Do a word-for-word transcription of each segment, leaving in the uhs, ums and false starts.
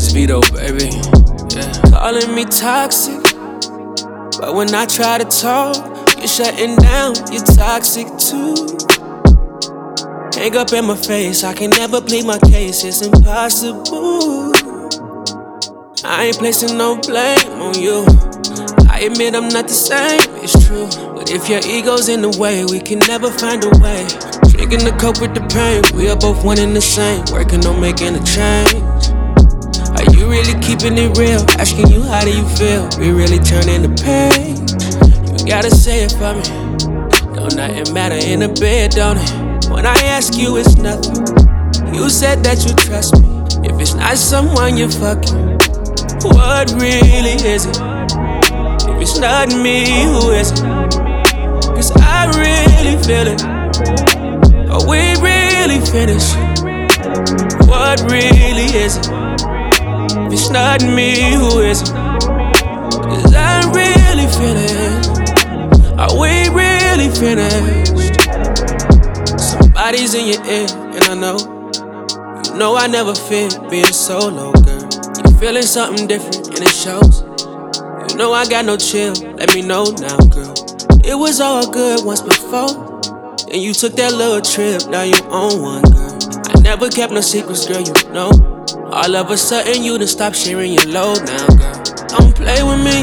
It's Vito, baby. Yeah. Calling me toxic, but when I try to talk, you're shutting down. You're toxic too. Hang up in my face, I can never plead my case. It's impossible. I ain't placing no blame on you. I admit I'm not the same, it's true. But if your ego's in the way, we can never find a way. Drinking to cope with the pain, we are both one and the same. Working on making a change. Are you really keeping it real? Asking you how do you feel? We really turning the page. You gotta say it for me. Don't nothing matter in the bed, don't it? When I ask you, it's nothing. You said that you trust me. If it's not someone you're fucking, what really is it? If it's not me, who is it? Cause I really feel it. Are we really finished? What really is it? If it's not me, who is it? Cause I really feel it. Are we really finished? Somebody's in your ear, and I know. You know I never fear being solo, girl. You feeling something different, and it shows. You know I got no chill, let me know now, girl. It was all good once before, and you took that little trip, now you own one, girl. I never kept no secrets, girl, you know. All of a sudden you done stopped sharing your load now, girl. Don't play with me.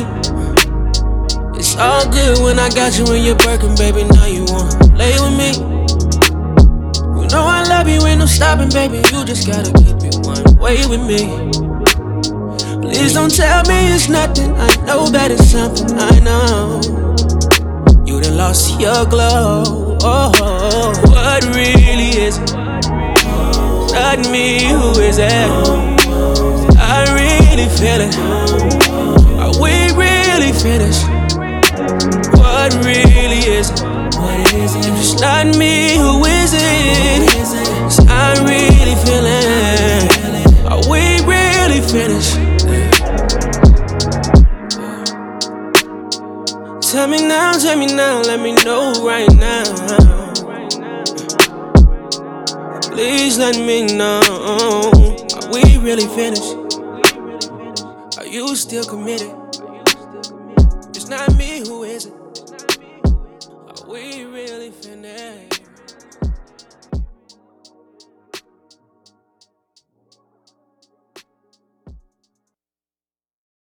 It's all good when I got you in your Birkin, baby, now you wanna play with me. You know I love you, ain't no stopping, baby, you just gotta keep it one way with me. Please don't tell me it's nothing, I know that it's something, I know. You done lost your glow, oh, what really is it? Not me, who is it? I really feel it. Are we really finished? What really is it? If it's not me, who is it? 'Cause I really feel it. Are we really finished? Tell me now, tell me now, let me know right now. Please let me know. Are we really finished? Are you still committed?